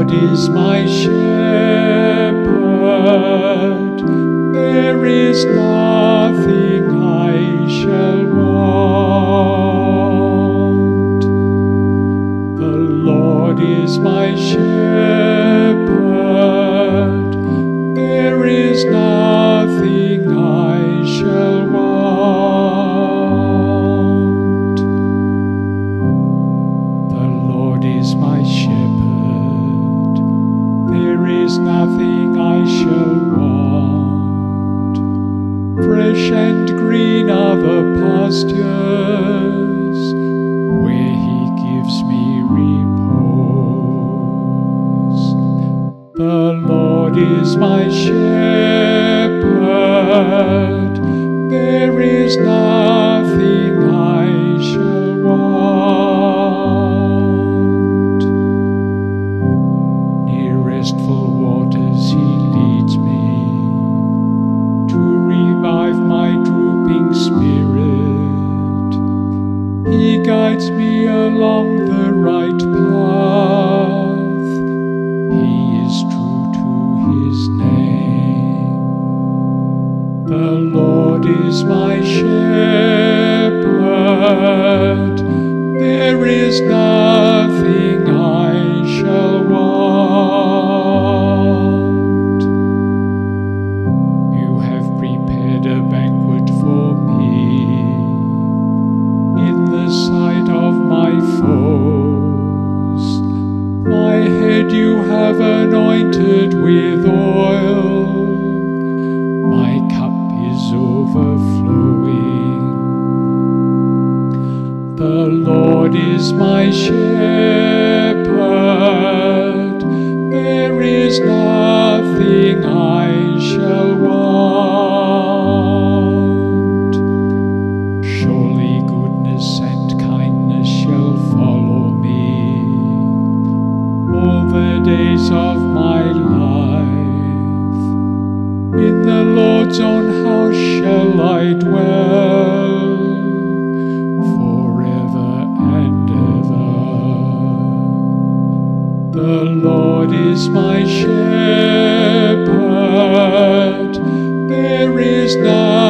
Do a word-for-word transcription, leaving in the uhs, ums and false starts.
Lord is my shepherd, there is nothing I shall want. The Lord is my shepherd, there is nothing I shall want. The Lord is my shepherd, there is nothing I shall want. Fresh and green are the pastures, where He gives me repose. The Lord is my shepherd, there is nothing I shall want. Near restful waters He leads me, to revive my drooping spirit. He guides me along the right path. He is true to His name. The Lord is my shepherd, there is nothing I shall want. You have prepared a banquet for me in the sight of my foes. My head you have anointed with oil, my cup is overflowing. The Lord is my shepherd, there is nothing I shall want. Surely goodness and kindness shall follow me all the days of my life. In the Lord's own house shall I dwell forever and ever. The Lord is my shepherd, there is none